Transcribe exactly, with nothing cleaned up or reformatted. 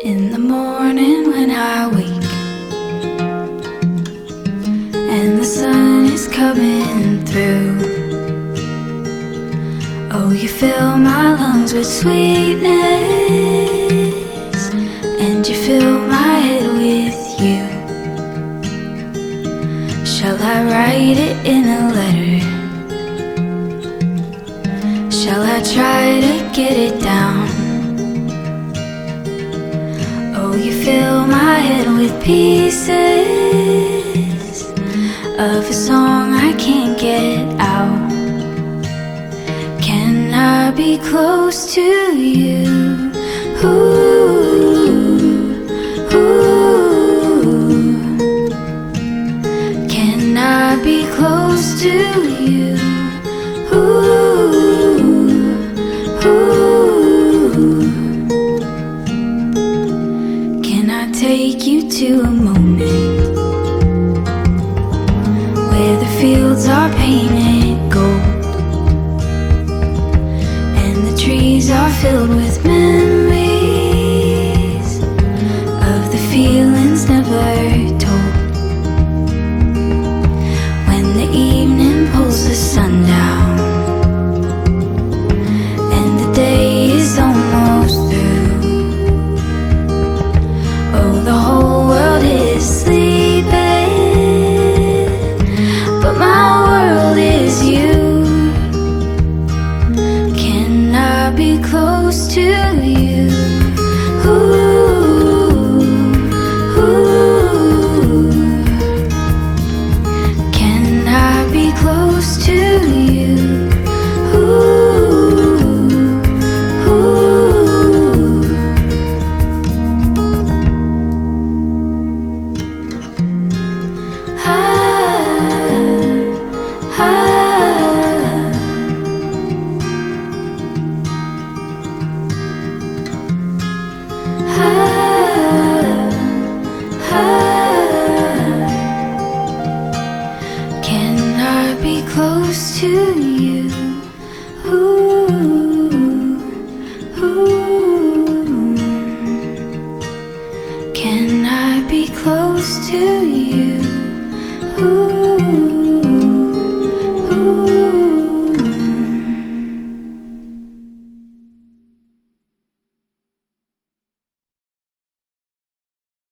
In the morning when I wake and the sun is coming through, oh, you fill my lungs with sweetness and you fill my head with you. Shall I write it in a letter? Shall I try to get it down? Oh, you fill my head with pieces of a song I can't get out. Can I be close to you? Ooh, ooh. Can I be close to you? Ooh, ooh. Can I take you to a moment where the fields are painted gold and the trees are filled with memories of the feelings never told? When the evening pulls the sun down and the day is almost through, oh, the whole world is sleeping, but my world is you. Can I be close to you? Ooh, ooh. Can I be close to you? Ooh, ooh. Ah, ah, ah, ah. Can I be close to you? Ooh, ooh. Can I be close to you? Ooh.